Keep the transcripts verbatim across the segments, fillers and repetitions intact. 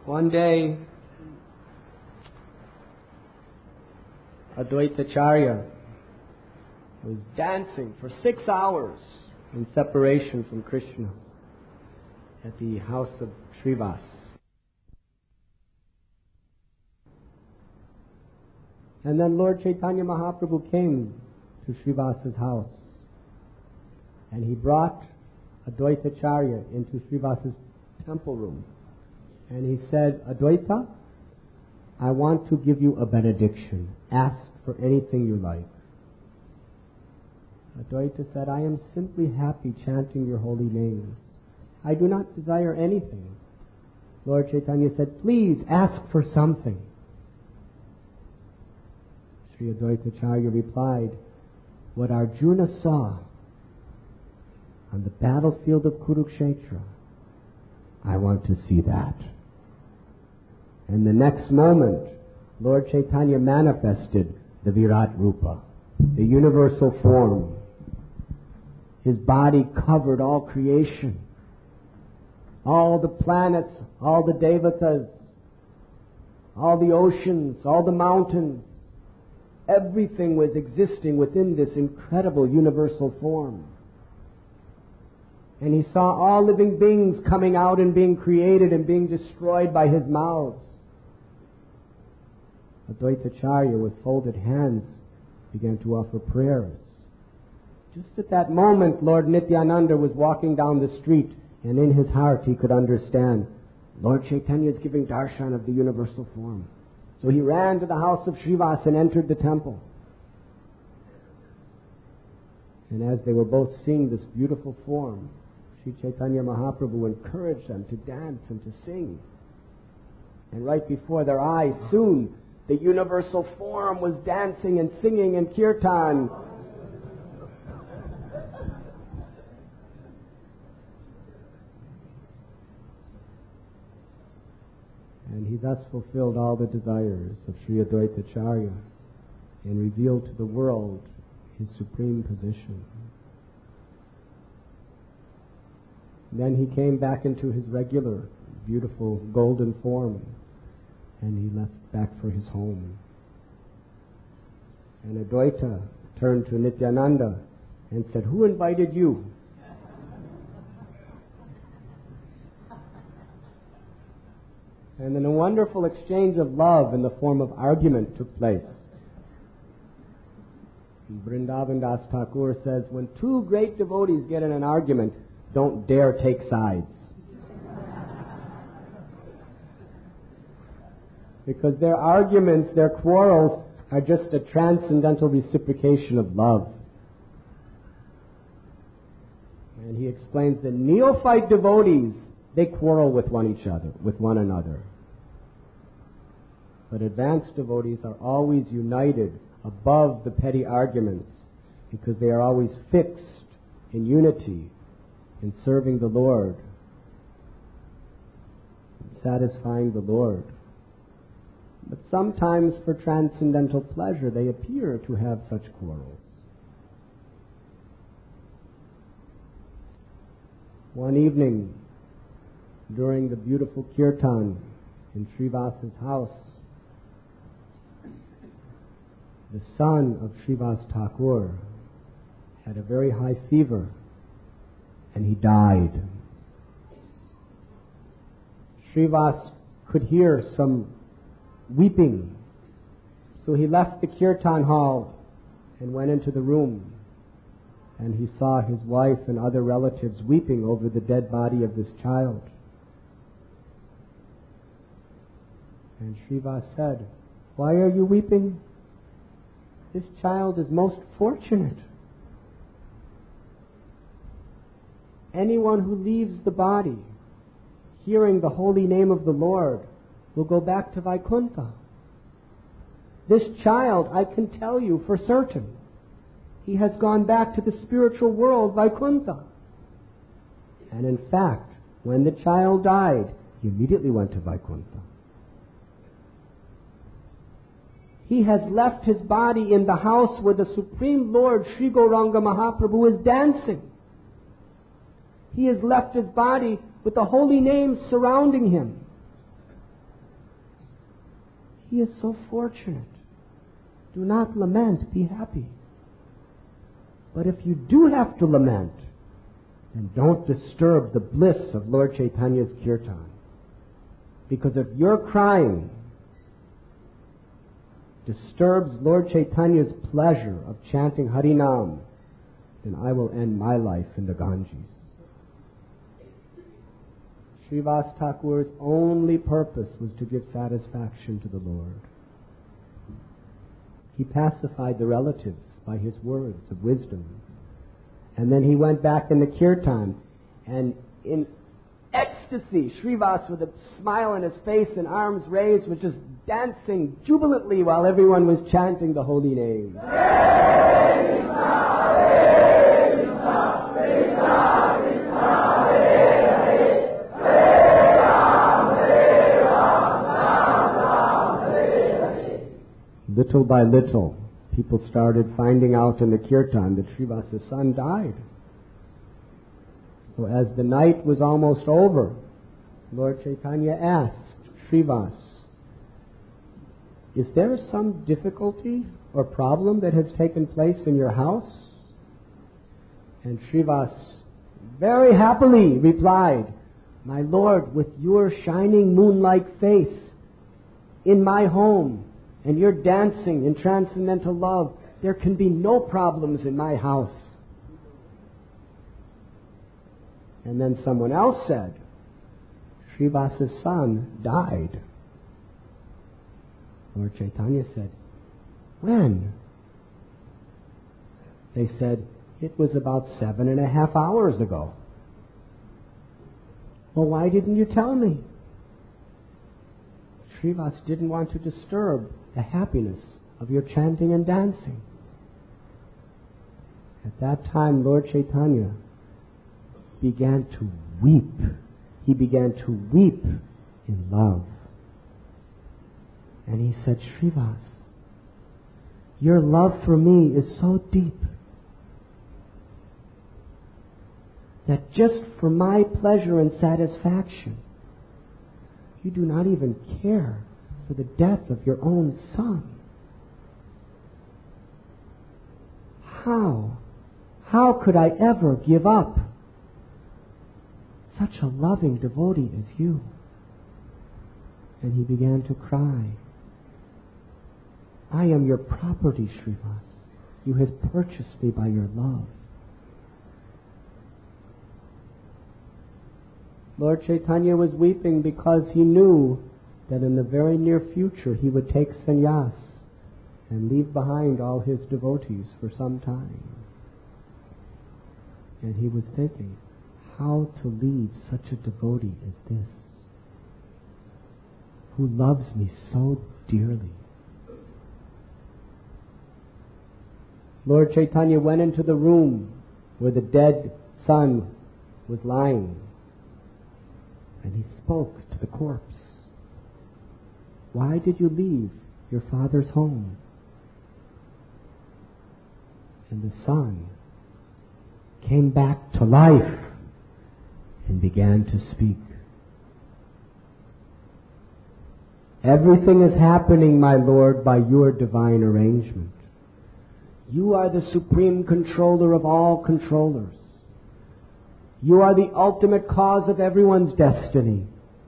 One day, Advaitacharya was dancing for six hours in separation from Krishna at the house of Srivas. And then Lord Chaitanya Mahaprabhu came to Srivas's house, and he brought Advaitacharya into Srivas's temple room. And he said, Advaita, I want to give you a benediction. Ask for anything you like. Advaita said, I am simply happy chanting your holy names. I do not desire anything. Lord Chaitanya said, please ask for something. Sri Advaitacharya replied, what Arjuna saw on the battlefield of Kurukshetra, I want to see that. And the next moment, Lord Chaitanya manifested the Virat Rupa, the universal form. His body covered all creation. All the planets, all the devatas, all the oceans, all the mountains. Everything was existing within this incredible universal form. And he saw all living beings coming out and being created and being destroyed by his mouths. Advaitacharya, with folded hands, began to offer prayers. Just at that moment, Lord Nityananda was walking down the street, and in his heart he could understand, Lord Chaitanya is giving darshan of the universal form. So he ran to the house of Srivas and entered the temple. And as they were both seeing this beautiful form, Sri Chaitanya Mahaprabhu encouraged them to dance and to sing. And right before their eyes, soon, the universal form was dancing and singing in kirtan. And he thus fulfilled all the desires of Sri Advaitacharya and revealed to the world his supreme position. Then he came back into his regular, beautiful, golden form, and he left back for his home. And Advaita turned to Nityananda and said, who invited you? And then a wonderful exchange of love in the form of argument took place. Vrindavan Das Thakur says, when two great devotees get in an argument, don't dare take sides. Because their arguments, their quarrels, are just a transcendental reciprocation of love. And he explains that neophyte devotees, they quarrel with one each other, with one another. But advanced devotees are always united above the petty arguments because they are always fixed in unity, in serving the Lord, in satisfying the Lord. But sometimes for transcendental pleasure they appear to have such quarrels. One evening, during the beautiful kirtan in Srivas's house, the son of Srivas Thakur had a very high fever and he died. Srivas could hear some weeping, so he left the kirtan hall and went into the room, and he saw his wife and other relatives weeping over the dead body of this child. And Srivas said, why are you weeping? This child is most fortunate. Anyone who leaves the body, hearing the holy name of the Lord, will go back to Vaikuntha. This child, I can tell you for certain, he has gone back to the spiritual world, Vaikuntha. And in fact, when the child died, he immediately went to Vaikuntha. He has left his body in the house where the Supreme Lord Sri Gauranga Mahaprabhu is dancing. He has left his body with the holy names surrounding him. He is so fortunate. Do not lament, be happy. But if you do have to lament, then don't disturb the bliss of Lord Chaitanya's kirtan. Because if your crying disturbs Lord Chaitanya's pleasure of chanting Harinam, then I will end my life in the Ganges. Srivas Thakur's only purpose was to give satisfaction to the Lord. He pacified the relatives by his words of wisdom. And then he went back in the kirtan, and in ecstasy, Srivas, with a smile on his face and arms raised, was just dancing jubilantly while everyone was chanting the holy name. Little by little, people started finding out in the kirtan that Srivas' son died. So as the night was almost over, Lord Chaitanya asked Srivas, is there some difficulty or problem that has taken place in your house? And Srivas very happily replied, my Lord, with your shining moon-like face in my home, and your dancing in transcendental love, there can be no problems in my house. And then someone else said, Srivas' son died. Lord Chaitanya said, when? They said, it was about seven and a half hours ago. Well, why didn't you tell me? Srivas didn't want to disturb the happiness of your chanting and dancing. At that time, Lord Chaitanya began to weep. He began to weep in love. And he said, Srivas, your love for me is so deep that just for my pleasure and satisfaction, you do not even care for the death of your own son. How? How could I ever give up such a loving devotee as you? And he began to cry. I am your property, Srivas. You have purchased me by your love. Lord Chaitanya was weeping because he knew that in the very near future he would take sannyas and leave behind all his devotees for some time. And he was thinking, how to leave such a devotee as this, who loves me so dearly. Lord Chaitanya went into the room where the dead son was lying, and he spoke to the corpse. Why did you leave your father's home? And the son came back to life and began to speak. Everything is happening, my Lord, by your divine arrangement. You are the supreme controller of all controllers. You are the ultimate cause of everyone's destiny.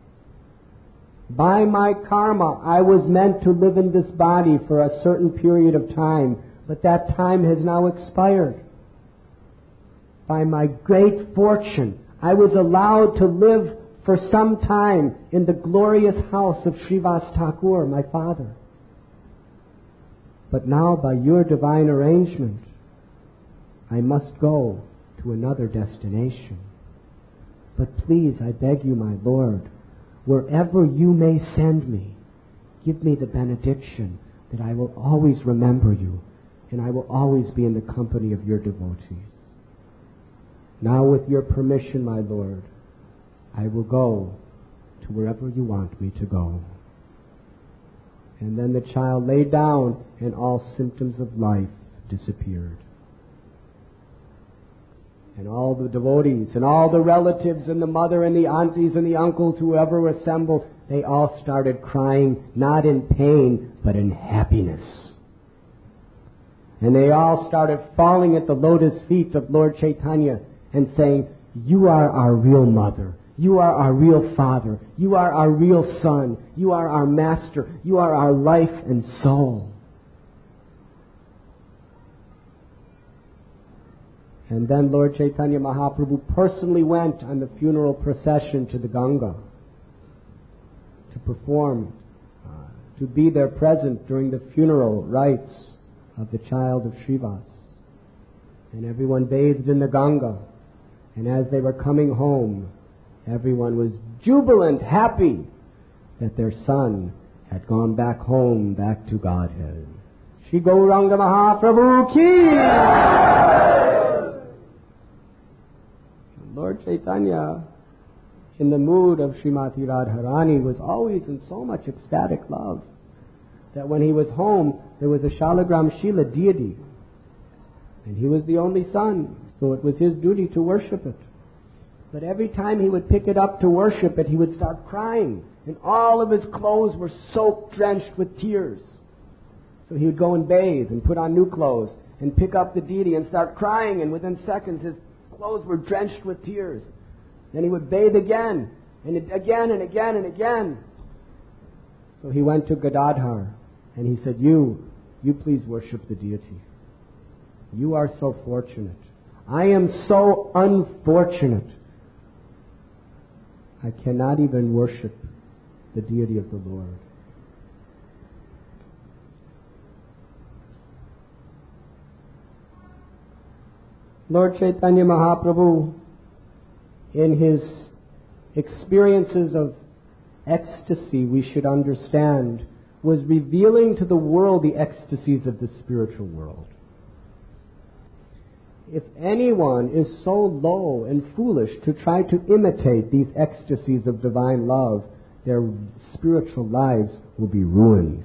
By my karma, I was meant to live in this body for a certain period of time, but that time has now expired. By my great fortune, I was allowed to live for some time in the glorious house of Srivas Thakur, my father. But now, by your divine arrangement, I must go to another destination. But please, I beg you, my Lord, wherever you may send me, give me the benediction that I will always remember you, and I will always be in the company of your devotees. Now, with your permission, my Lord, I will go to wherever you want me to go. And then the child lay down, and all symptoms of life disappeared. And all the devotees, and all the relatives, and the mother, and the aunties, and the uncles, whoever were assembled, they all started crying, not in pain, but in happiness. And they all started falling at the lotus feet of Lord Chaitanya and saying, "You are our real mother. You are our real father. You are our real son. You are our master. You are our life and soul." And then Lord Chaitanya Mahaprabhu personally went on the funeral procession to the Ganga to perform, uh, to be there present during the funeral rites of the child of Srivas. And everyone bathed in the Ganga. And as they were coming home, everyone was jubilant, happy that their son had gone back home, back to Godhead. Shri Gauranga Mahaprabhu ki! Lord Chaitanya, in the mood of Srimati Radharani, was always in so much ecstatic love that when he was home, there was a Shalagram Shila deity. And he was the only son, so it was his duty to worship it. But every time he would pick it up to worship it, he would start crying. And all of his clothes were soaked, drenched with tears. So he would go and bathe and put on new clothes and pick up the deity and start crying. And within seconds, his clothes were drenched with tears. Then he would bathe again, and again and again and again. So he went to Gadadhar, and he said, you, you please worship the deity. You are so fortunate. I am so unfortunate. I cannot even worship the deity of the Lord. Lord Chaitanya Mahaprabhu, in his experiences of ecstasy, we should understand, was revealing to the world the ecstasies of the spiritual world. If anyone is so low and foolish to try to imitate these ecstasies of divine love, their spiritual lives will be ruined.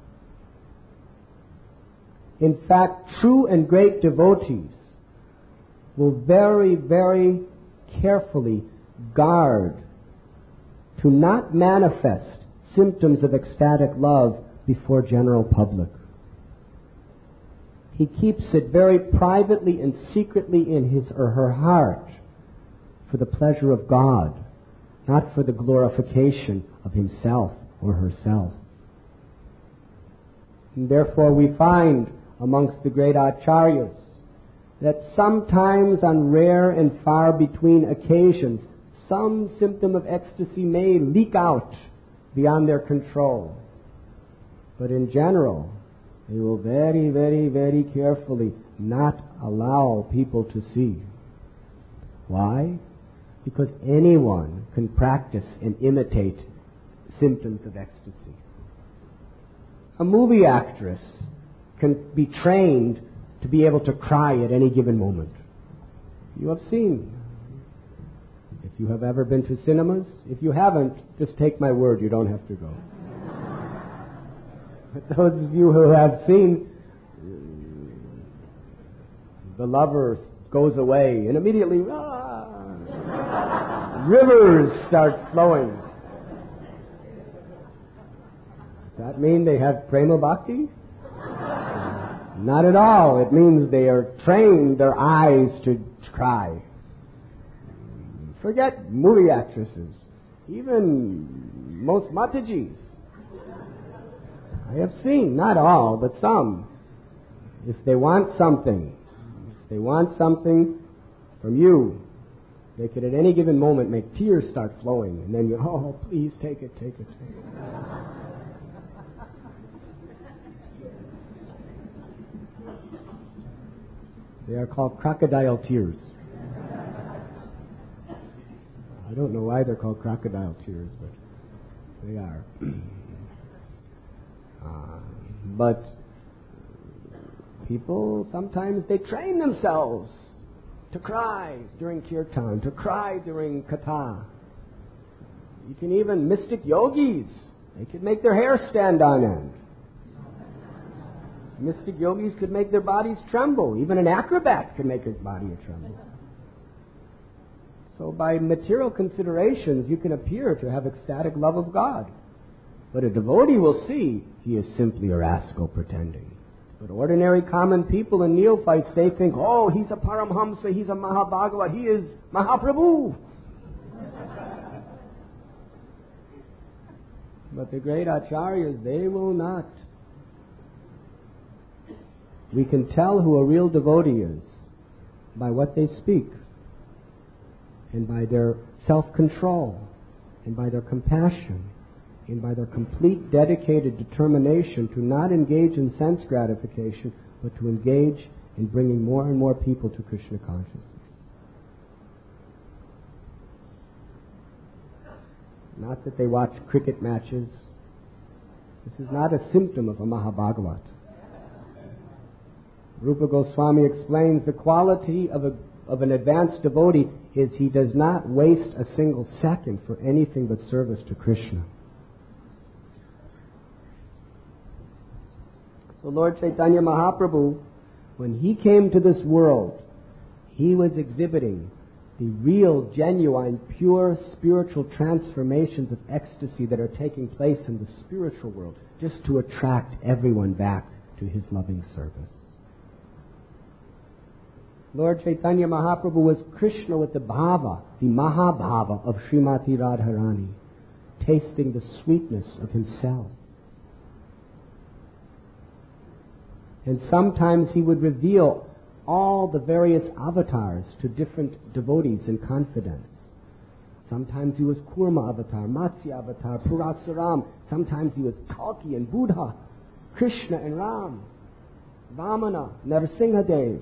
In fact, true and great devotees will very, very carefully guard to not manifest symptoms of ecstatic love before general public. He keeps it very privately and secretly in his or her heart for the pleasure of God, not for the glorification of himself or herself. And therefore we find amongst the great acharyas that sometimes on rare and far between occasions, some symptom of ecstasy may leak out beyond their control. But in general, they will very, very, very carefully not allow people to see. Why? Because anyone can practice and imitate symptoms of ecstasy. A movie actress can be trained to be able to cry at any given moment. You have seen. If you have ever been to cinemas, if you haven't, just take my word, you don't have to go. But those of you who have seen, the lover goes away and immediately ah, rivers start flowing. Does that mean they have prema bhakti? Not at all. It means they are trained their eyes to cry. Forget movie actresses. Even most Matajis. I have seen, not all, but some. If they want something, if they want something from you, they could at any given moment make tears start flowing. And then you, oh, please take it, take it, take it. They are called crocodile tears. I don't know why they're called crocodile tears, but they are. uh, but people, sometimes they train themselves to cry during kirtan, to cry during katha. You can even, mystic yogis, they could make their hair stand on end. Mystic yogis could make their bodies tremble. Even an acrobat could make his body tremble. So by material considerations, you can appear to have ecstatic love of God. But a devotee will see he is simply a rascal pretending. But ordinary common people and neophytes, they think, oh, he's a Paramhamsa, he's a Mahabhagava, he is Mahaprabhu. But the great acharyas, they will not. We can tell who a real devotee is by what they speak, and by their self-control, and by their compassion, and by their complete dedicated determination to not engage in sense gratification, but to engage in bringing more and more people to Krishna consciousness. Not that they watch cricket matches. This is not a symptom of a Mahabhagavat. Rupa Goswami explains the quality of, a, of an advanced devotee is he does not waste a single second for anything but service to Krishna. So Lord Chaitanya Mahaprabhu, when he came to this world, he was exhibiting the real, genuine, pure spiritual transformations of ecstasy that are taking place in the spiritual world, just to attract everyone back to his loving service. Lord Chaitanya Mahaprabhu was Krishna with the bhava, the mahabhava of Srimati Radharani, tasting the sweetness of himself. And sometimes he would reveal all the various avatars to different devotees in confidence. Sometimes he was Kurma avatar, Matsya avatar, Purasaram. Sometimes he was Kalki and Buddha, Krishna and Ram, Vamana, Narasimhadev.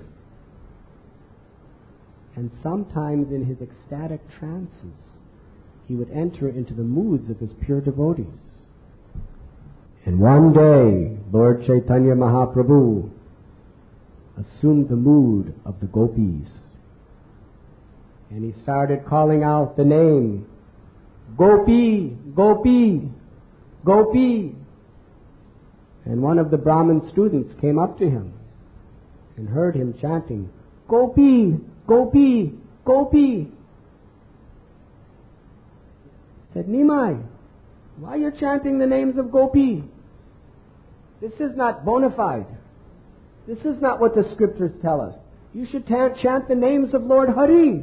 And sometimes in his ecstatic trances, he would enter into the moods of his pure devotees. And one day, Lord Chaitanya Mahaprabhu assumed the mood of the gopis. And he started calling out the name, Gopi, Gopi, Gopi. And one of the Brahmin students came up to him and heard him chanting, Gopi, Gopi, Gopi. Said, Nimai, why are you chanting the names of Gopi? This is not bona fide. This is not what the scriptures tell us. You should ta- chant the names of Lord Hari.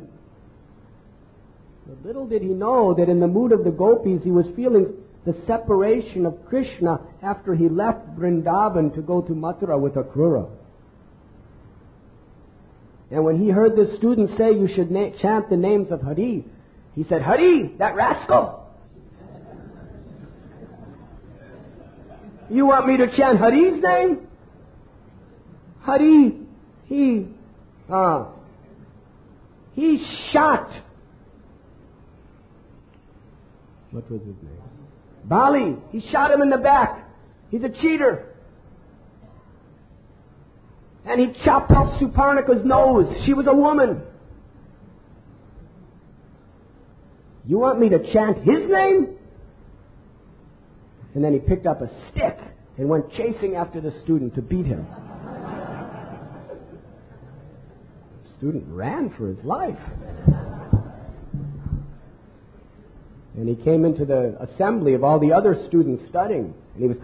But little did he know that in the mood of the gopis, he was feeling the separation of Krishna after he left Vrindavan to go to Mathura with Akrura. And when he heard this student say you should na- chant the names of Hari, he said, Hari, that rascal! You want me to chant Hari's name? Hari, he, uh, he shot. What was his name? Bali. He shot him in the back. He's a cheater. And he chopped off Suparnika's nose. She was a woman. You want me to chant his name? And then he picked up a stick and went chasing after the student to beat him. The student ran for his life. And he came into the assembly of all the other students studying. And he was...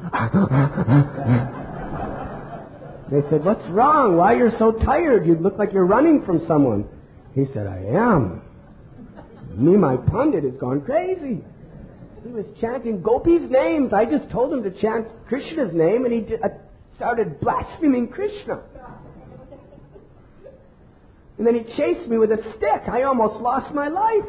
They said, what's wrong? Why you're so tired? You look like you're running from someone. He said, I am. Me, my pundit, has gone crazy. He was chanting Gopi's names. I just told him to chant Krishna's name, and he did, uh, started blaspheming Krishna. And then he chased me with a stick. I almost lost my life.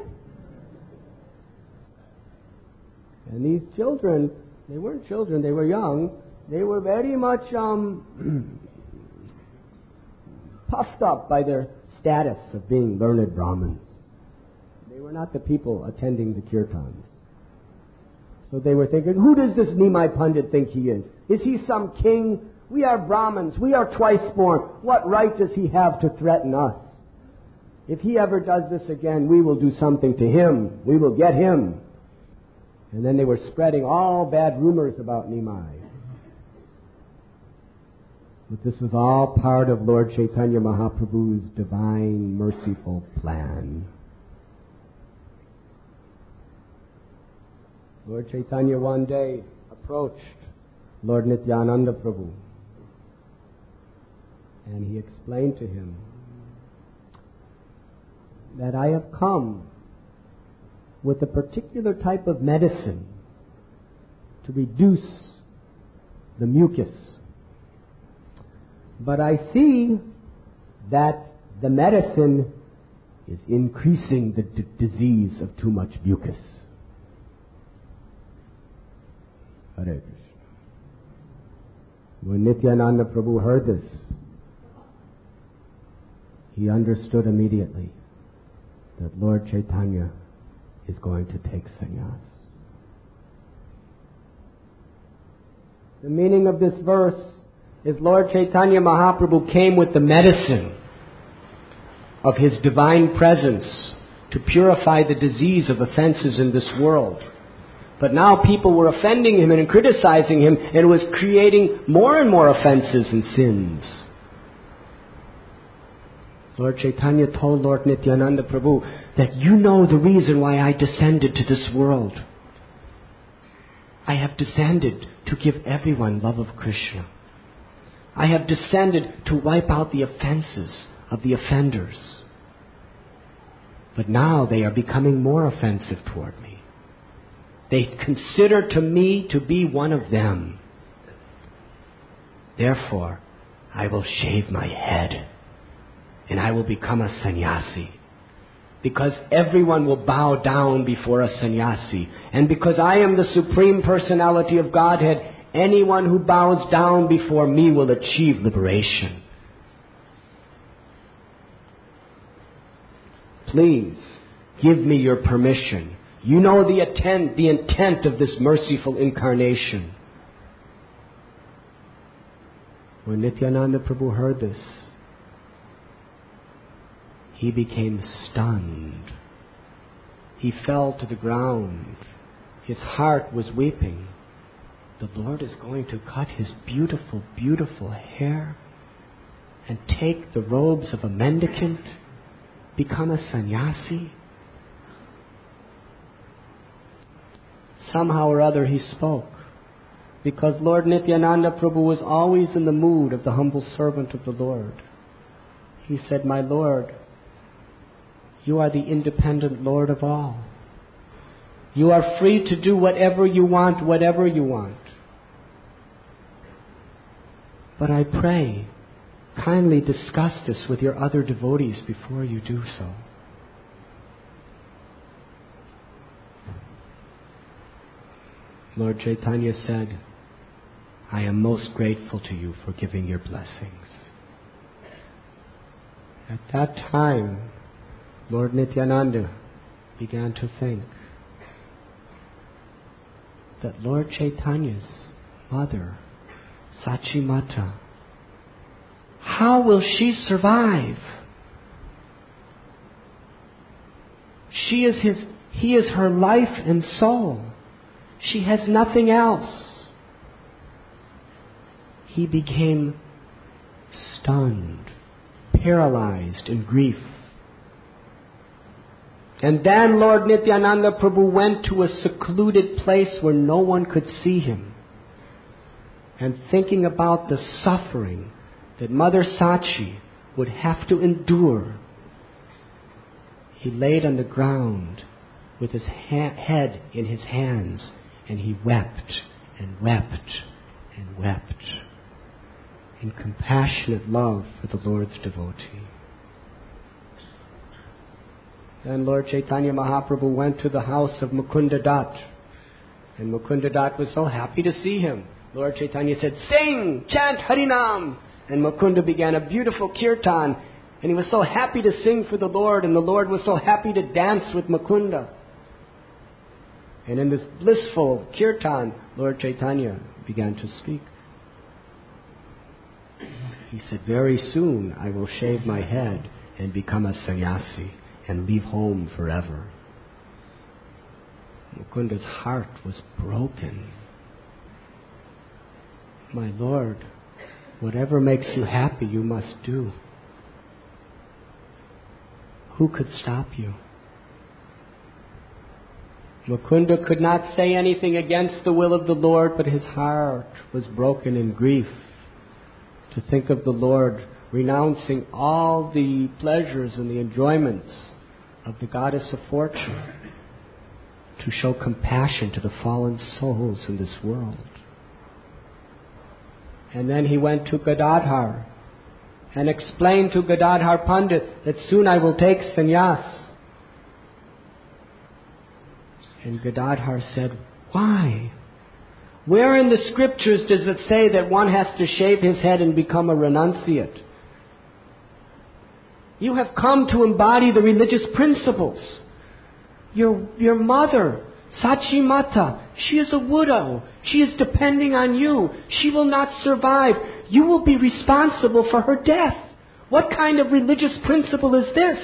And these children, they weren't children, they were young. They were very much um, puffed up by their status of being learned Brahmins. They were not the people attending the kirtans. So they were thinking, who does this Nimai Pandit think he is? Is he some king? We are Brahmins. We are twice born. What right does he have to threaten us? If he ever does this again, we will do something to him. We will get him. And then they were spreading all bad rumors about Nimai. But this was all part of Lord Chaitanya Mahaprabhu's divine, merciful plan. Lord Chaitanya one day approached Lord Nityananda Prabhu, and he explained to him that I have come with a particular type of medicine to reduce the mucus. But I see that the medicine is increasing the d- disease of too much mucus. Hare Krishna. When Nityananda Prabhu heard this, he understood immediately that Lord Chaitanya is going to take sannyas. The meaning of this verse is Lord Chaitanya Mahaprabhu came with the medicine of His divine presence to purify the disease of offenses in this world. But now people were offending Him and criticizing Him, and it was creating more and more offenses and sins. Lord Chaitanya told Lord Nityananda Prabhu that you know the reason why I descended to this world. I have descended to give everyone love of Krishna. I have descended to wipe out the offenses of the offenders. But now they are becoming more offensive toward me. They consider to me to be one of them. Therefore, I will shave my head and I will become a sannyasi. Because everyone will bow down before a sannyasi. And because I am the Supreme Personality of Godhead, anyone who bows down before me will achieve liberation. Please, give me your permission. You know the intent, the intent of this merciful incarnation. When Nityananda Prabhu heard this, he became stunned. He fell to the ground. His heart was weeping. The Lord is going to cut his beautiful, beautiful hair and take the robes of a mendicant, become a sannyasi. Somehow or other he spoke, because Lord Nityananda Prabhu was always in the mood of the humble servant of the Lord. He said, "My Lord, you are the independent Lord of all. You are free to do whatever you want, whatever you want. But I pray, kindly discuss this with your other devotees before you do so." Lord Chaitanya said, "I am most grateful to you for giving your blessings." At that time, Lord Nityananda began to think that Lord Chaitanya's mother, Sachi Mata, how will she survive? She is his, he is her life and soul. She has nothing else. He became stunned, paralyzed in grief. And then Lord Nityananda Prabhu went to a secluded place where no one could see him. And thinking about the suffering that Mother Sachi would have to endure, he laid on the ground with his ha- head in his hands, and he wept and wept and wept in compassionate love for the Lord's devotee. Then Lord Chaitanya Mahaprabhu went to the house of Mukunda Dat, and Mukunda Dat was so happy to see him. Lord Chaitanya said, "Sing, chant Harinam," and Mukunda began a beautiful kirtan, and he was so happy to sing for the Lord, and the Lord was so happy to dance with Mukunda. And in this blissful kirtan, Lord Chaitanya began to speak. He said, "Very soon I will shave my head and become a sannyasi and leave home forever." Mukunda's heart was broken. "My Lord, whatever makes you happy, you must do. Who could stop you?" Mukunda could not say anything against the will of the Lord, but his heart was broken in grief to think of the Lord renouncing all the pleasures and the enjoyments of the goddess of fortune to show compassion to the fallen souls in this world. And then he went to Gadadhar and explained to Gadadhar Pandit that soon I will take sannyas. And Gadadhar said, why? Where in the scriptures does it say that one has to shave his head and become a renunciate? You have come to embody the religious principles. Your, your mother, Sachi Mata, she is a widow. She is depending on you. She will not survive. You will be responsible for her death. What kind of religious principle is this?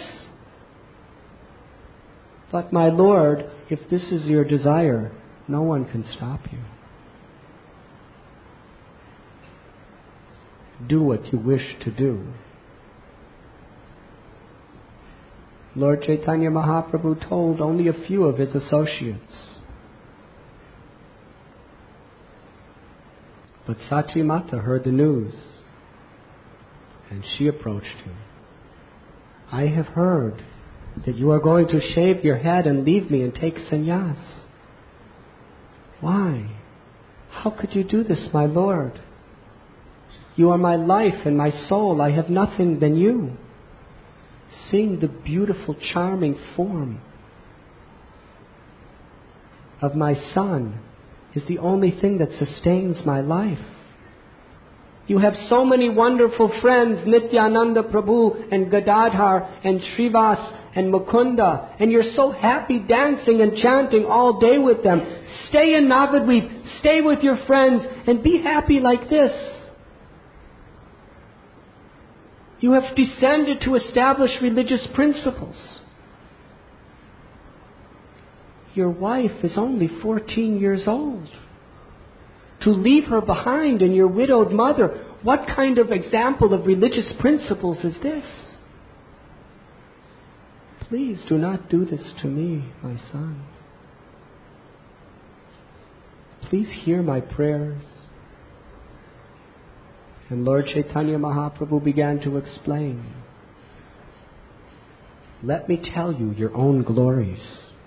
But my Lord, if this is your desire, no one can stop you. Do what you wish to do. Lord Chaitanya Mahaprabhu told only a few of his associates. But Sachi Mata heard the news, and she approached him. I have heard that you are going to shave your head and leave me and take sannyas. Why? How could you do this, my Lord? You are my life and my soul. I have nothing than you. Seeing the beautiful, charming form of my son is the only thing that sustains my life. You have so many wonderful friends, Nityananda Prabhu and Gadadhar and Srivas and Mukunda, and you're so happy dancing and chanting all day with them. Stay in Navadvip, stay with your friends, and be happy like this. You have descended to establish religious principles. Your wife is only fourteen years old. To leave her behind and your widowed mother, what kind of example of religious principles is this? Please do not do this to me, my son. Please hear my prayers. And Lord Chaitanya Mahaprabhu began to explain. Let me tell you your own glories.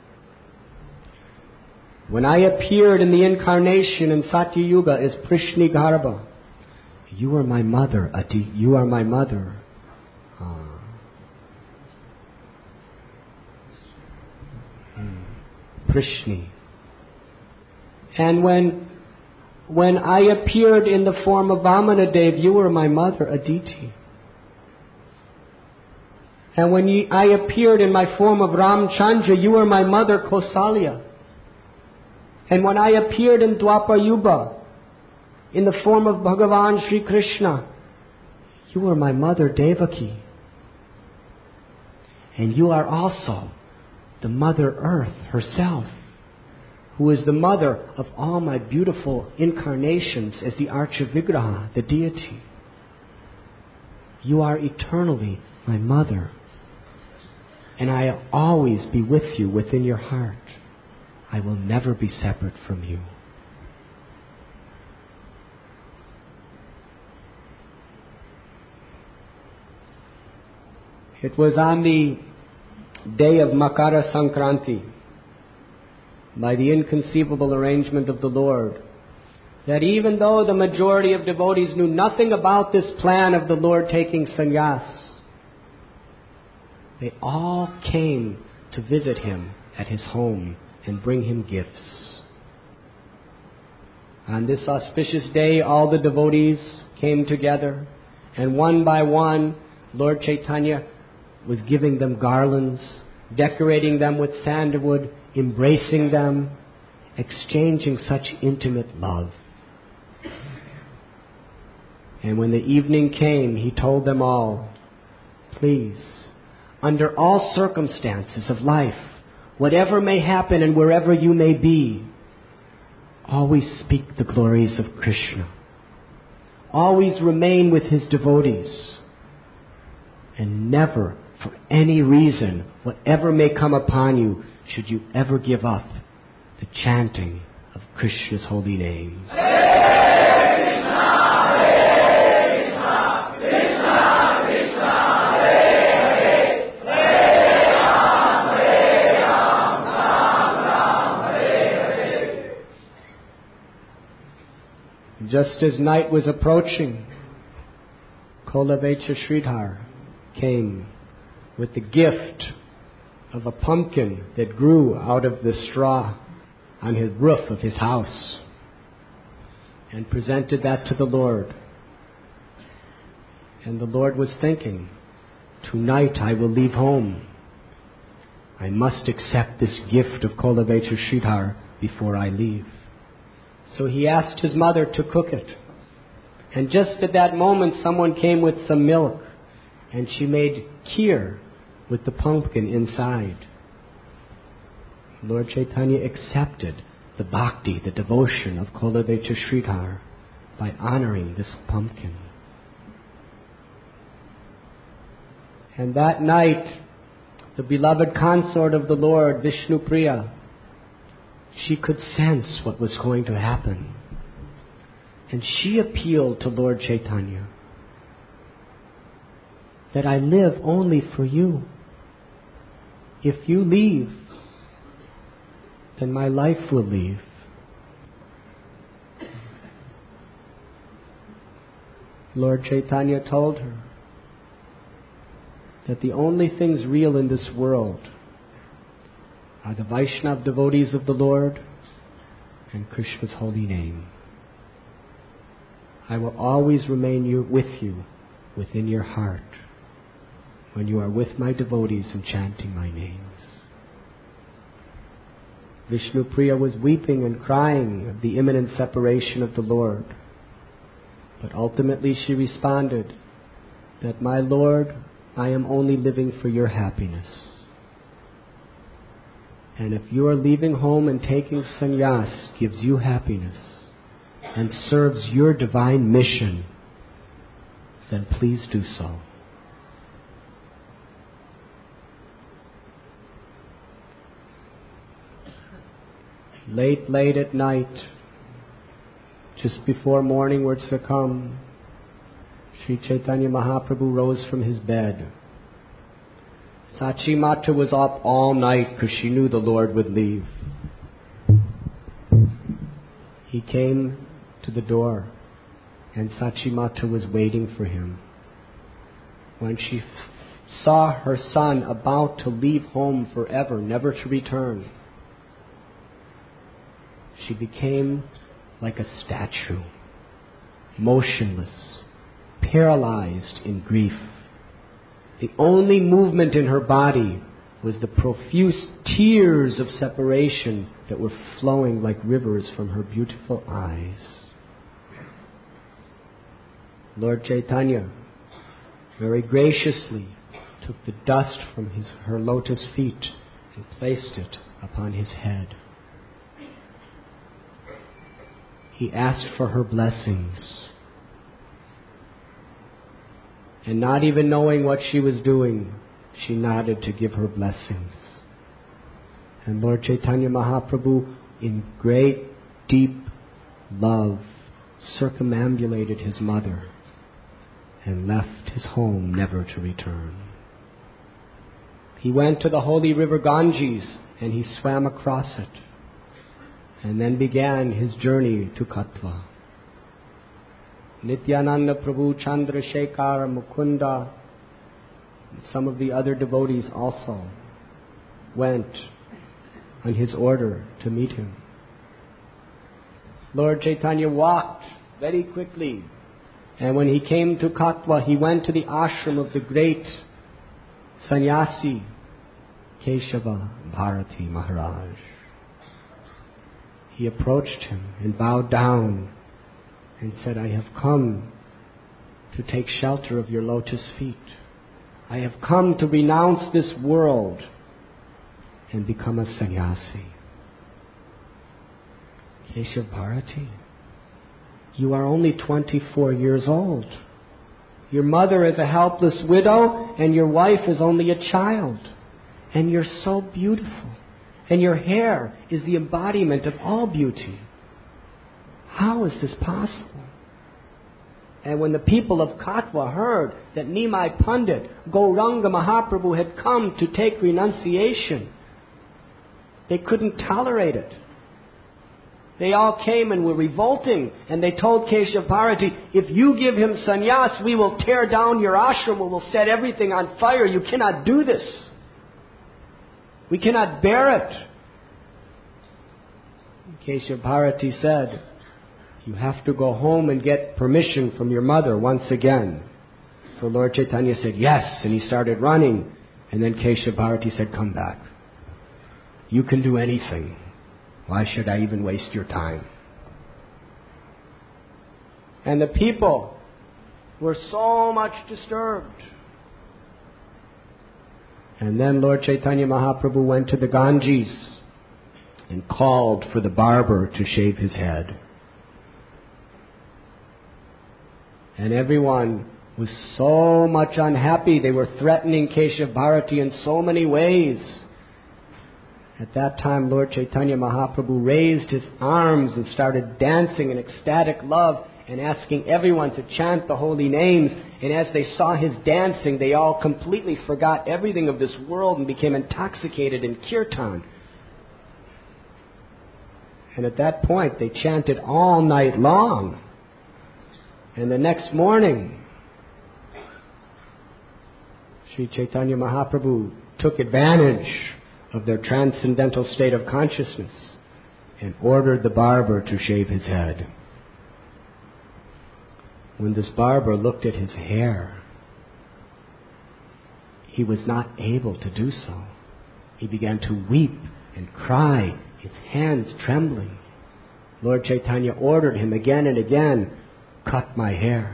When I appeared in the incarnation in Satya Yuga as Prishni Garbha, you were my mother, Adi. You are my mother. Uh, Prishni. And when when I appeared in the form of Vamanadev, you were my mother, Aditi. And when you, I appeared in my form of Ramchandra, you were my mother, Kausalya. And when I appeared in Dwapar Yuga, in the form of Bhagavan Sri Krishna, you were my mother, Devaki. And you are also the Mother Earth herself, who is the mother of all my beautiful incarnations as the Archa-Vigraha, the deity. You are eternally my mother, and I'll always be with you within your heart. I will never be separate from you. It was on the day of Makara Sankranti, by the inconceivable arrangement of the Lord, that even though the majority of devotees knew nothing about this plan of the Lord taking sannyas, they all came to visit him at his home and bring him gifts. On this auspicious day, all the devotees came together, and one by one, Lord Chaitanya was giving them garlands, decorating them with sandalwood, embracing them, exchanging such intimate love. And when the evening came, he told them all, please, under all circumstances of life, whatever may happen and wherever you may be, always speak the glories of Krishna. Always remain with his devotees. And never, for any reason, whatever may come upon you, should you ever give up the chanting of Krishna's holy names. Just as night was approaching, Kolavecha Sridhar came with the gift of a pumpkin that grew out of the straw on his roof of his house and presented that to the Lord. And the Lord was thinking, tonight I will leave home. I must accept this gift of Kolavecha Sridhar before I leave. So he asked his mother to cook it. And just at that moment, someone came with some milk, and she made kheer with the pumpkin inside. Lord Chaitanya accepted the bhakti, the devotion of Kolavecha Sridhar by honoring this pumpkin. And that night, the beloved consort of the Lord, Vishnupriya, she could sense what was going to happen. And she appealed to Lord Chaitanya that I live only for you. If you leave, then my life will leave. Lord Chaitanya told her that the only things real in this world are the Vaishnava devotees of the Lord and Krishna's holy name. I will always remain you, with you within your heart when you are with my devotees and chanting my names. Vishnupriya was weeping and crying of the imminent separation of the Lord. But ultimately she responded that, my Lord, I am only living for your happiness. And if your leaving home and taking sannyas gives you happiness and serves your divine mission, then please do so. Late, late at night, just before morning were to come, Sri Chaitanya Mahaprabhu rose from his bed. Sachi Mata was up all night because she knew the Lord would leave. He came to the door and Sachi Mata was waiting for him. When she f- saw her son about to leave home forever, never to return, she became like a statue, motionless, paralyzed in grief. The only movement in her body was the profuse tears of separation that were flowing like rivers from her beautiful eyes. Lord Chaitanya very graciously took the dust from his, her lotus feet and placed it upon his head. He asked for her blessings. And not even knowing what she was doing, she nodded to give her blessings. And Lord Chaitanya Mahaprabhu, in great, deep love, circumambulated his mother and left his home never to return. He went to the holy river Ganges and he swam across it, and then began his journey to Katwa. Nityananda Prabhu, Chandrasekhar, Mukunda, and some of the other devotees also went on his order to meet him. Lord Chaitanya walked very quickly, and when he came to Katwa, he went to the ashram of the great sannyasi Keshava Bharati Maharaj. He approached him and bowed down and said, I have come to take shelter of your lotus feet. I have come to renounce this world and become a sannyasi. Keshav Bharati, you are only twenty-four years old. Your mother is a helpless widow and your wife is only a child. And you're so beautiful. And your hair is the embodiment of all beauty. How is this possible? And when the people of Katwa heard that Nimai Pandit, Gauranga Mahaprabhu, had come to take renunciation, they couldn't tolerate it. They all came and were revolting, and they told Keshav Bharati, if you give him sannyas, we will tear down your ashram, we will set everything on fire. You cannot do this. We cannot bear it. Keshav Bharati said, you have to go home and get permission from your mother once again. So Lord Chaitanya said, yes, and he started running. And then Keshav Bharati said, come back. You can do anything. Why should I even waste your time? And the people were so much disturbed. And then Lord Chaitanya Mahaprabhu went to the Ganges and called for the barber to shave his head. And everyone was so much unhappy. They were threatening Keshav Bharati in so many ways. At that time, Lord Chaitanya Mahaprabhu raised his arms and started dancing in ecstatic love and asking everyone to chant the holy names. And as they saw his dancing, they all completely forgot everything of this world and became intoxicated in kirtan. And at that point, they chanted all night long. And the next morning, Sri Chaitanya Mahaprabhu took advantage of their transcendental state of consciousness and ordered the barber to shave his head. When this barber looked at his hair, he was not able to do so. He began to weep and cry, his hands trembling. Lord Chaitanya ordered him again and again, cut my hair.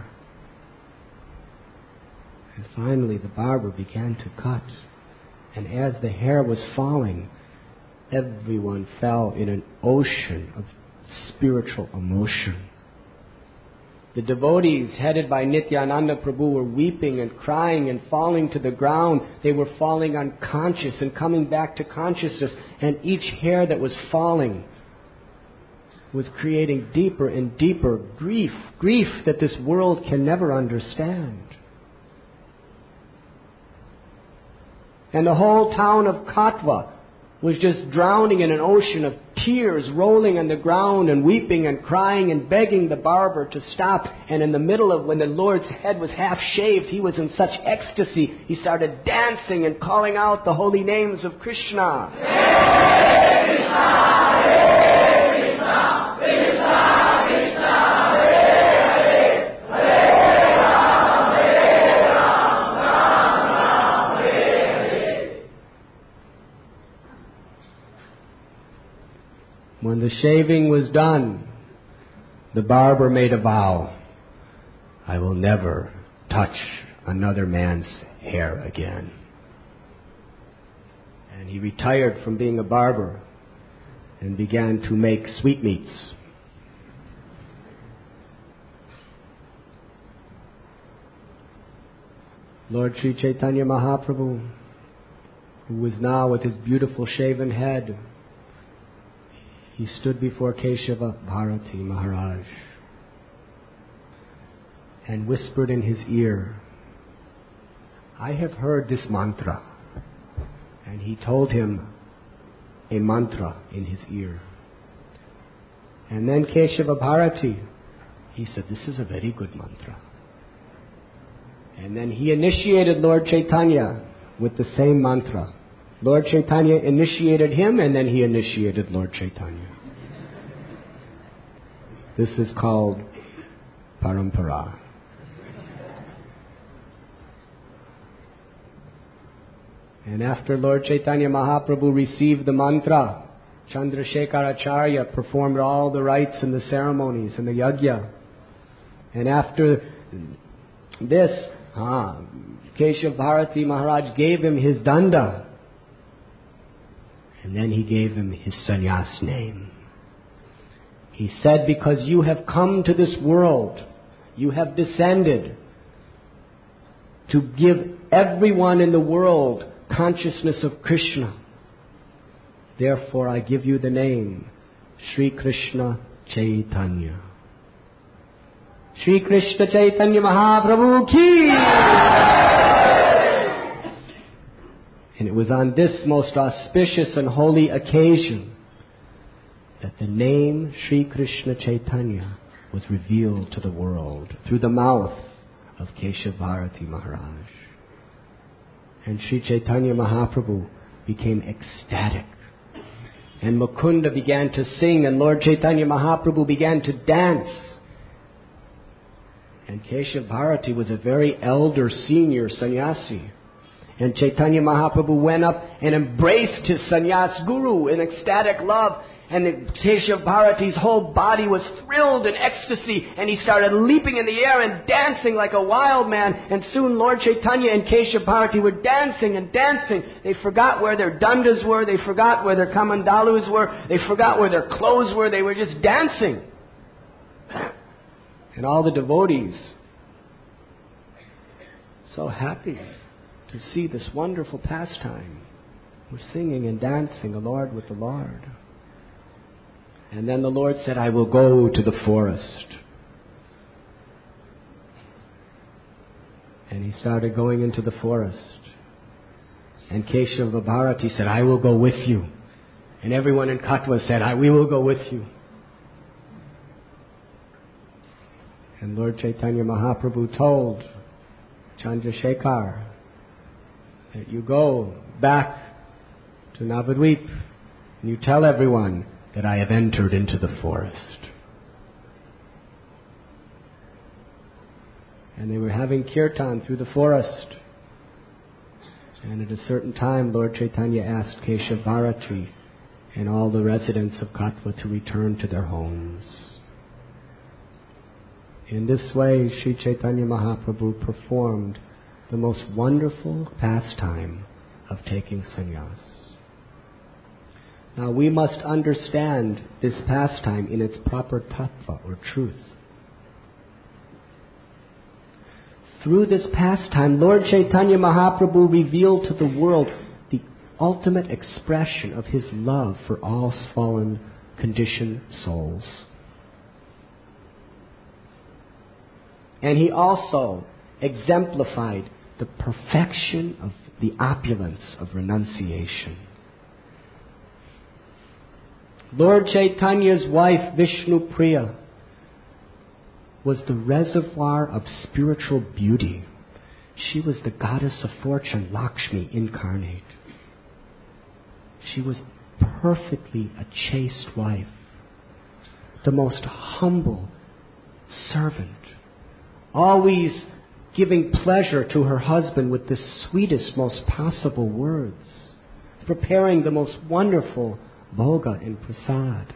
And finally the barber began to cut. And as the hair was falling, everyone fell in an ocean of spiritual emotion. The devotees, headed by Nityananda Prabhu, were weeping and crying and falling to the ground. They were falling unconscious and coming back to consciousness. And each hair that was falling was creating deeper and deeper grief, grief that this world can never understand. And the whole town of Katwa was just drowning in an ocean of tears, rolling on the ground and weeping and crying and begging the barber to stop. And in the middle of when the Lord's head was half shaved, he was in such ecstasy. He started dancing and calling out the holy names of Krishna. Hare Krishna, Hare Krishna, Krishna Krishna, Hare Hare, Hare Ram, Hare Ram, Ram Ram, Hare Hare. When the shaving was done, the barber made a vow. I will never touch another man's hair again. And he retired from being a barber and began to make sweetmeats. Lord Sri Chaitanya Mahaprabhu, who was now with his beautiful shaven head, he stood before Keshava Bharati Maharaj and whispered in his ear, I have heard this mantra. And he told him a mantra in his ear. And then Keshava Bharati, he said, this is a very good mantra. And then he initiated Lord Chaitanya with the same mantra. Lord Chaitanya initiated him, and then he initiated Lord Chaitanya. This is called parampara. And after Lord Chaitanya Mahaprabhu received the mantra, Chandrasekhar Acharya performed all the rites and the ceremonies and the yajna. And after this, ah, Keshav Bharati Maharaj gave him his danda. And then he gave him his sannyas name. He said, because you have come to this world, you have descended to give everyone in the world consciousness of Krishna. Therefore I give you the name Sri Krishna Chaitanya. Sri Krishna Chaitanya Mahaprabhu ki! And it was on this most auspicious and holy occasion that the name Sri Krishna Chaitanya was revealed to the world through the mouth of Keshav Bharati Maharaj. And Sri Chaitanya Mahaprabhu became ecstatic. And Mukunda began to sing, and Lord Chaitanya Mahaprabhu began to dance. And Keshav Bharati was a very elder, senior sannyasi. And Chaitanya Mahaprabhu went up and embraced his sannyas guru in ecstatic love. And Keshav Bharati's whole body was thrilled in ecstasy, and he started leaping in the air and dancing like a wild man. And soon Lord Chaitanya and Keshav Bharati were dancing and dancing. They forgot where their dandas were. They forgot where their kamandalus were. They forgot where their clothes were. They were just dancing. And all the devotees, so happy to see this wonderful pastime. We're singing and dancing the Lord with the Lord. And then the Lord said, I will go to the forest. And he started going into the forest. And Keshav Bharati said, I will go with you. And everyone in Katwa said, I, we will go with you. And Lord Chaitanya Mahaprabhu told Chandrasekhar that you go back to Navadvip and you tell everyone that I have entered into the forest. And they were having kirtan through the forest. And at a certain time, Lord Chaitanya asked Keshav Bharati and all the residents of Katwa to return to their homes. In this way, Sri Chaitanya Mahaprabhu performed the most wonderful pastime of taking sannyas. Now we must understand this pastime in its proper tattva or truth. Through this pastime, Lord Chaitanya Mahaprabhu revealed to the world the ultimate expression of his love for all fallen, conditioned souls. And he also exemplified the perfection of the opulence of renunciation. Lord Chaitanya's wife, Vishnu Priya, was the reservoir of spiritual beauty. She was the goddess of fortune, Lakshmi incarnate. She was perfectly a chaste wife, the most humble servant, always giving pleasure to her husband with the sweetest, most possible words, preparing the most wonderful bhoga and prasad.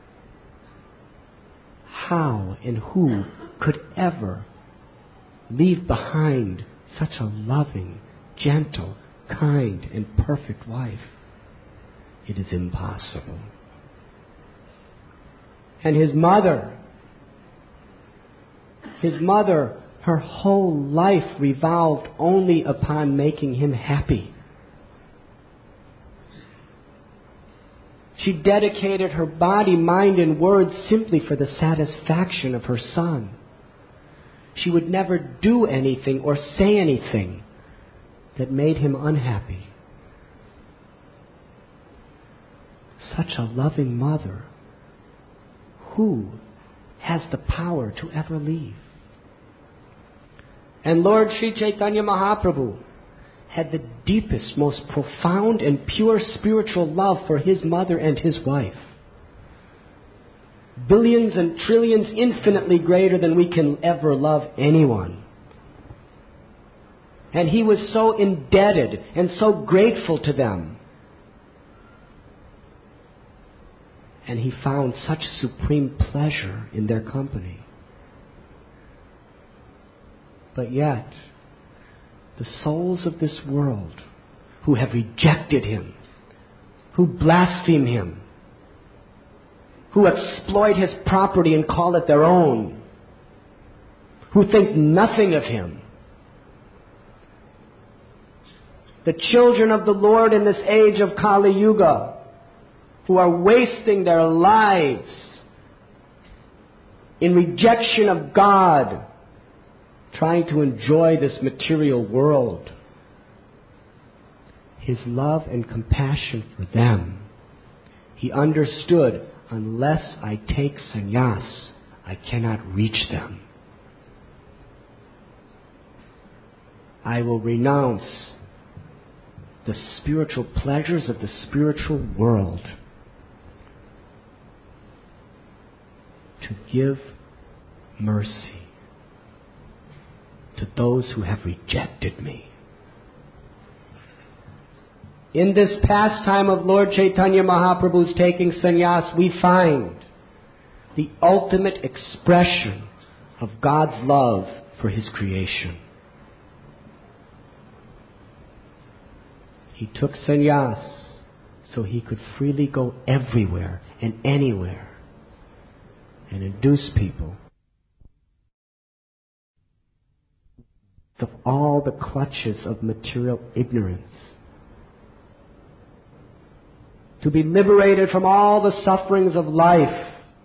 How and who could ever leave behind such a loving, gentle, kind, and perfect wife? It is impossible. And his mother, his mother, her whole life revolved only upon making him happy. She dedicated her body, mind, and words simply for the satisfaction of her son. She would never do anything or say anything that made him unhappy. Such a loving mother, who has the power to ever leave? And Lord Sri Chaitanya Mahaprabhu had the deepest, most profound and pure spiritual love for his mother and his wife. Billions and trillions infinitely greater than we can ever love anyone. And he was so indebted and so grateful to them. And he found such supreme pleasure in their company. But yet, the souls of this world who have rejected him, who blaspheme him, who exploit his property and call it their own, who think nothing of him. The children of the Lord in this age of Kali Yuga who are wasting their lives in rejection of God, trying to enjoy this material world. His love and compassion for them. He understood, unless I take sannyas, I cannot reach them. I will renounce the spiritual pleasures of the spiritual world to give mercy to those who have rejected me. In this pastime of Lord Chaitanya Mahaprabhu's taking sannyas, we find the ultimate expression of God's love for His creation. He took sannyas so He could freely go everywhere and anywhere and induce people of all the clutches of material ignorance, to be liberated from all the sufferings of life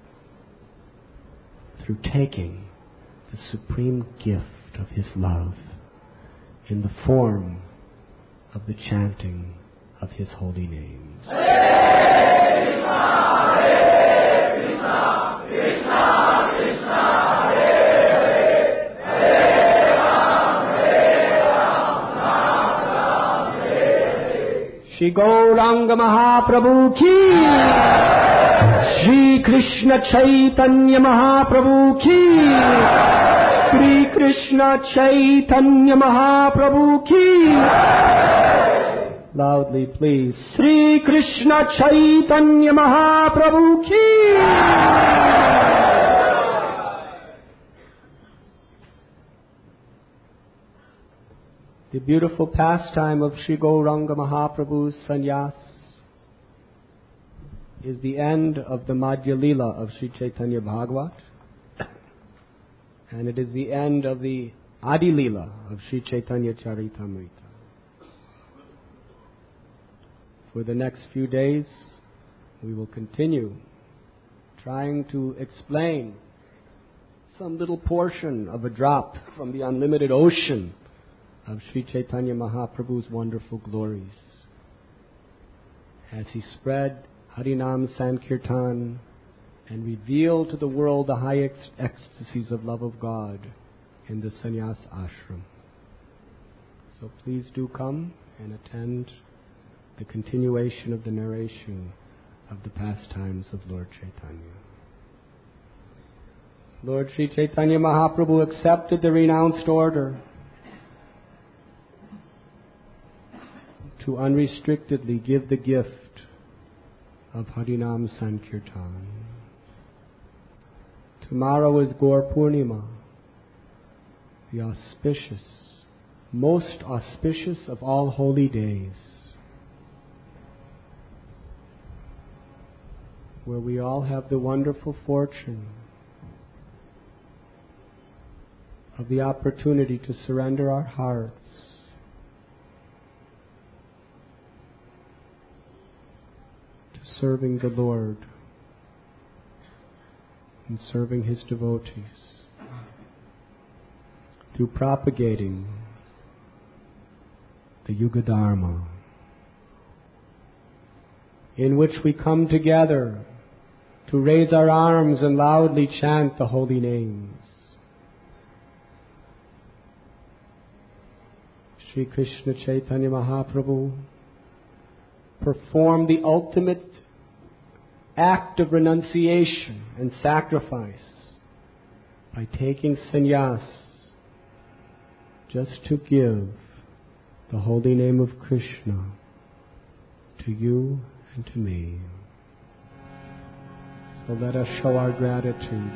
through taking the supreme gift of His love in the form of the chanting of His holy names. Hare Krishna, Hare Krishna, Krishna Krishna, Hare Hare, Hare Ram, Hare Ram, Ram Ram, Hare Hare. Shri Gauranga Mahaprabhu ki, Shri Krishna Chaitanya Mahaprabhu ki, Shri Krishna Chaitanya Mahaprabhu ki. Loudly, please. Shri Krishna Chaitanya Mahaprabhu ki. The beautiful pastime of Shri Gauranga Mahaprabhu's sannyas is the end of the Madhya Lila of Shri Chaitanya Bhagavat, and it is the end of the Adi Lila of Shri Chaitanya Charitamrita. For the next few days, we will continue trying to explain some little portion of a drop from the unlimited ocean of Sri Chaitanya Mahaprabhu's wonderful glories, as He spread Harinam Sankirtan and revealed to the world the high ex- ecstasies of love of God in the Sannyas Ashram. So please do come and attend the continuation of the narration of the pastimes of Lord Chaitanya. Lord Sri Chaitanya Mahaprabhu accepted the renounced order to unrestrictedly give the gift of Harinam Sankirtan. Tomorrow is Gaur Purnima, the auspicious, most auspicious of all holy days, where we all have the wonderful fortune of the opportunity to surrender our hearts to serving the Lord and serving His devotees, through propagating the Yuga Dharma, in which we come together to raise our arms and loudly chant the holy names. Sri Krishna Chaitanya Mahaprabhu performed the ultimate act of renunciation and sacrifice by taking sannyas just to give the holy name of Krishna to you and to me. So let us show our gratitude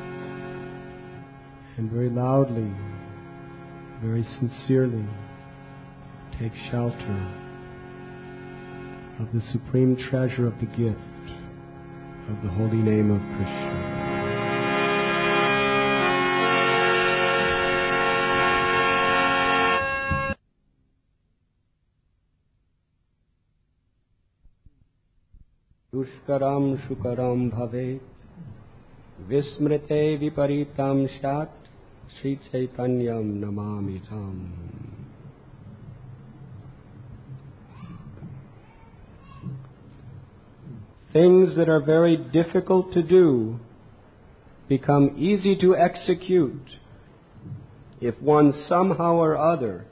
and very loudly, very sincerely take shelter of the supreme treasure of the gift of the holy name of Krishna. Dushkaram shukaram bhavet vismrite viparitam shat Sri Chaitanyam namami tam. Things that are very difficult to do become easy to execute if one somehow or other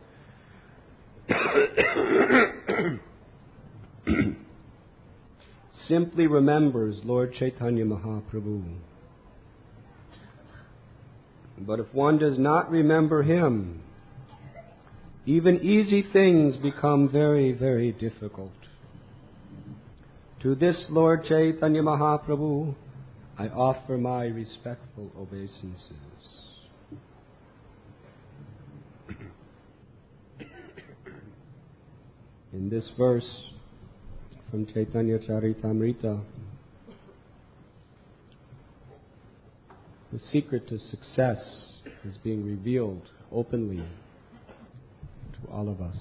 simply remembers Lord Chaitanya Mahaprabhu. But if one does not remember him, even easy things become very, very difficult. To this Lord Chaitanya Mahaprabhu, I offer my respectful obeisances. In this verse from Chaitanya Charitamrita, the secret to success is being revealed openly to all of us.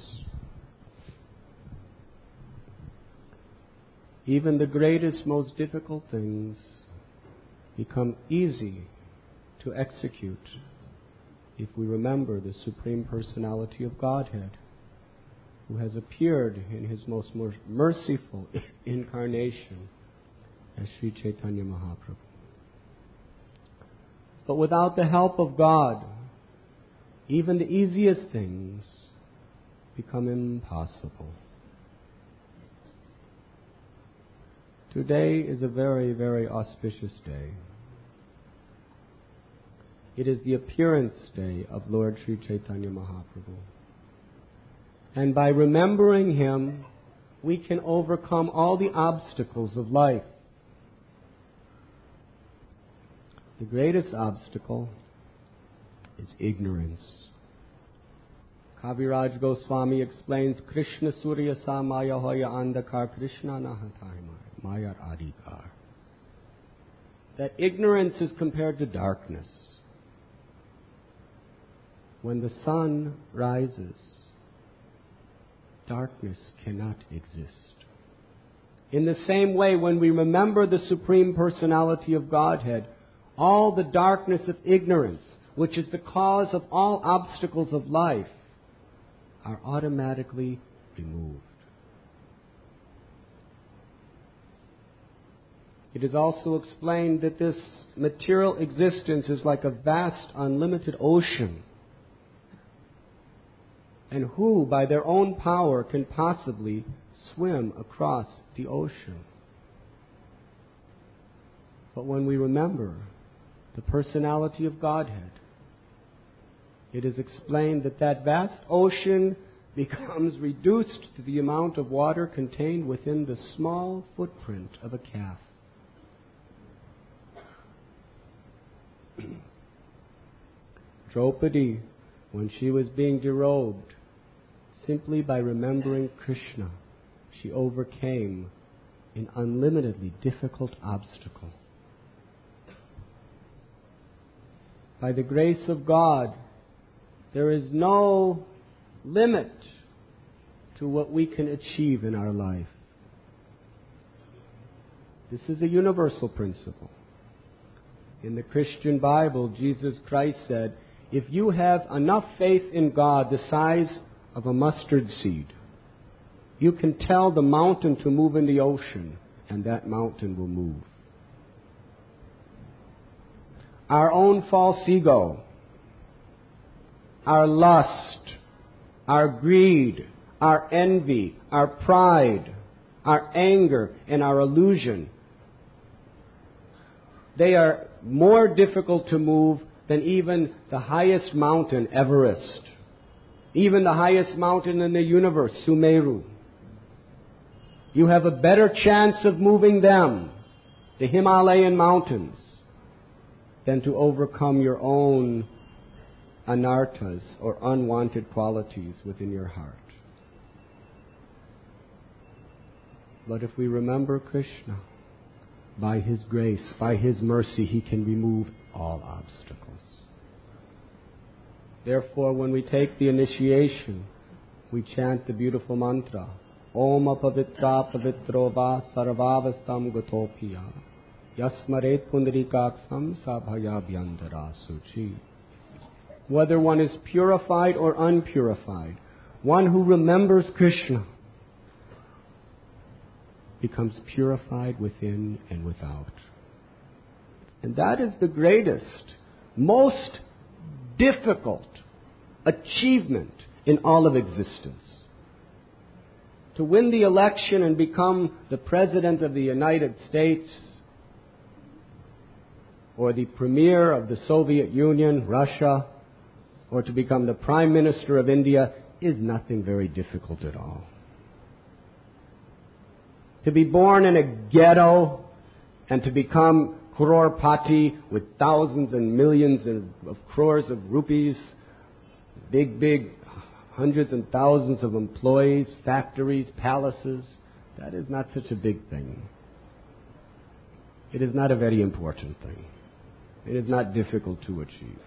Even the greatest, most difficult things become easy to execute if we remember the Supreme Personality of Godhead, who has appeared in his most merciful incarnation as Sri Chaitanya Mahaprabhu. But without the help of God, even the easiest things become impossible. Today is a very, very auspicious day. It is the appearance day of Lord Sri Chaitanya Mahaprabhu. And by remembering him, we can overcome all the obstacles of life. The greatest obstacle is ignorance. Kaviraj Goswami explains, Krishna Surya Sa Maya Hoya Andakar Krishna Nahatai Mayar Adhikar. That ignorance is compared to darkness. When the sun rises, darkness cannot exist. In the same way, when we remember the Supreme Personality of Godhead, all the darkness of ignorance, which is the cause of all obstacles of life, are automatically removed. It is also explained that this material existence is like a vast, unlimited ocean. And who, by their own power, can possibly swim across the ocean? But when we remember the personality of Godhead, it is explained that that vast ocean becomes reduced to the amount of water contained within the small footprint of a calf. Draupadi, when she was being derobed, simply by remembering Krishna, she overcame an unlimitedly difficult obstacle. By the grace of God, there is no limit to what we can achieve in our life. This is a universal principle. In the Christian Bible, Jesus Christ said, if you have enough faith in God, the size of a mustard seed, you can tell the mountain to move in the ocean, and that mountain will move. Our own false ego, our lust, our greed, our envy, our pride, our anger, and our illusion, they are more difficult to move than even the highest mountain, Everest. Even the highest mountain in the universe, Sumeru. You have a better chance of moving them, the Himalayan mountains, than to overcome your own anarthas or unwanted qualities within your heart. But if we remember Krishna, by His grace, by His mercy, He can remove all obstacles. Therefore, when we take the initiation, we chant the beautiful mantra, Om apavitra pavitro va sarvavastam gatopiya. Yasmaret pundarikaksam sabhaya vyandara suchi. Whether one is purified or unpurified, one who remembers Krishna becomes purified within and without. And that is the greatest, most difficult achievement in all of existence. To win the election and become the President of the United States or the Premier of the Soviet Union, Russia, or to become the Prime Minister of India is nothing very difficult at all. To be born in a ghetto and to become crorepati with thousands and millions of, of crores of rupees, big, big hundreds and thousands of employees, factories, palaces, that is not such a big thing. It is not a very important thing. It is not difficult to achieve.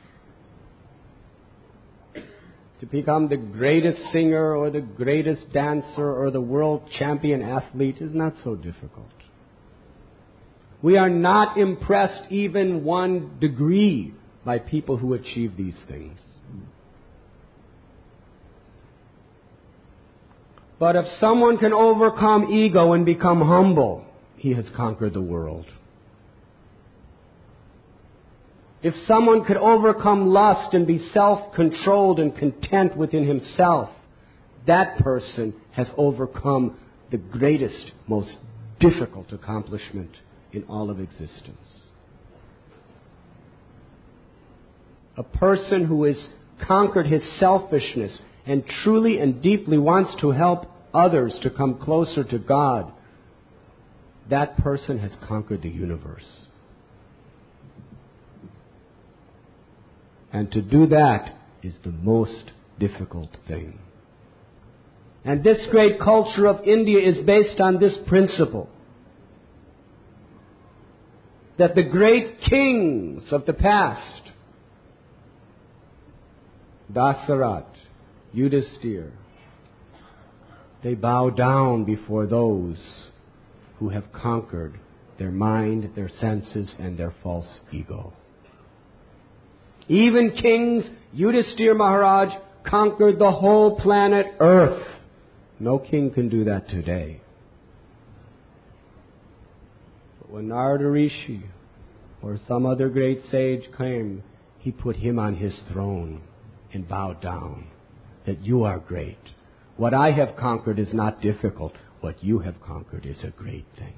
To become the greatest singer or the greatest dancer or the world champion athlete is not so difficult. We are not impressed even one degree by people who achieve these things. But if someone can overcome ego and become humble, he has conquered the world. If someone could overcome lust and be self-controlled and content within himself, that person has overcome the greatest, most difficult accomplishment in all of existence. A person who has conquered his selfishness and truly and deeply wants to help others to come closer to God, that person has conquered the universe. And to do that is the most difficult thing. And this great culture of India is based on this principle. That the great kings of the past, Dasarat, Yudhisthira, they bow down before those who have conquered their mind, their senses, and their false ego. Even kings, Yudhisthira Maharaj conquered the whole planet Earth. No king can do that today. But when Narada Rishi or some other great sage came, he put him on his throne and bowed down. That you are great. What I have conquered is not difficult. What you have conquered is a great thing.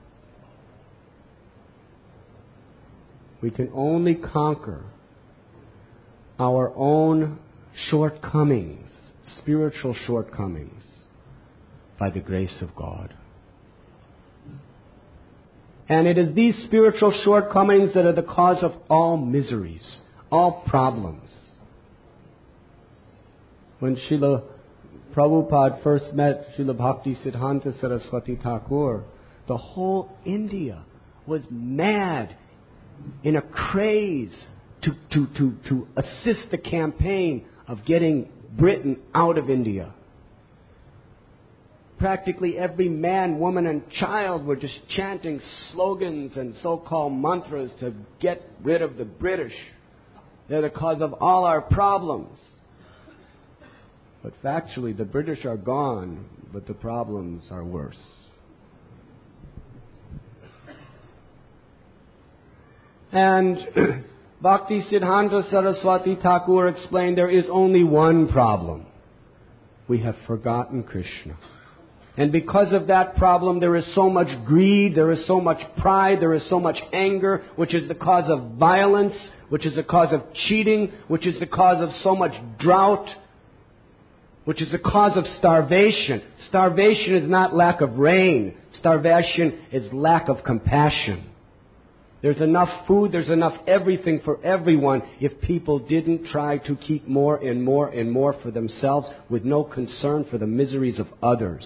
We can only conquer our own shortcomings, spiritual shortcomings, by the grace of God. And it is these spiritual shortcomings that are the cause of all miseries, all problems. When Srila Prabhupada first met Srila Bhakti Siddhanta Saraswati Thakur, the whole India was mad in a craze to, to, to, to assist the campaign of getting Britain out of India. Practically every man, woman, and child were just chanting slogans and so-called mantras to get rid of the British. They're the cause of all our problems. But factually, the British are gone, but the problems are worse. And Bhakti Siddhanta Saraswati Thakur explained there is only one problem. We have forgotten Krishna. And because of that problem, there is so much greed, there is so much pride, there is so much anger, which is the cause of violence, which is the cause of cheating, which is the cause of so much drought, which is the cause of starvation. Starvation is not lack of rain. Starvation is lack of compassion. There's enough food, there's enough everything for everyone if people didn't try to keep more and more and more for themselves with no concern for the miseries of others.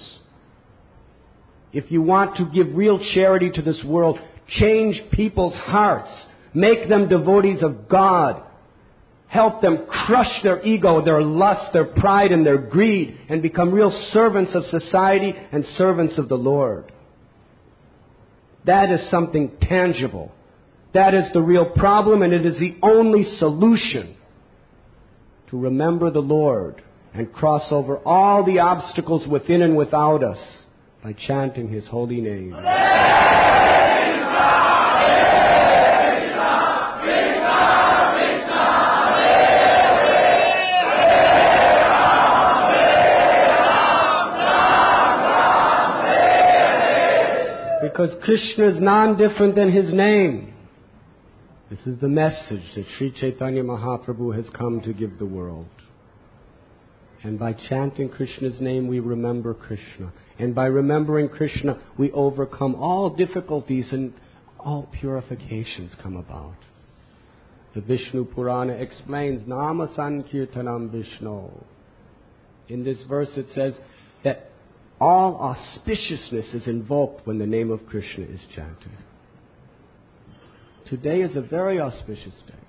If you want to give real charity to this world, change people's hearts. Make them devotees of God. Help them crush their ego, their lust, their pride, and their greed, and become real servants of society and servants of the Lord. That is something tangible. That is the real problem, and it is the only solution to remember the Lord and cross over all the obstacles within and without us by chanting His holy name. Because Krishna is non-different than His name. This is the message that Sri Chaitanya Mahaprabhu has come to give the world. And by chanting Krishna's name, we remember Krishna. And by remembering Krishna, we overcome all difficulties and all purifications come about. The Vishnu Purana explains, Nama Sankirtanam Vishnu. In this verse it says that all auspiciousness is invoked when the name of Krishna is chanted. Today is a very auspicious day.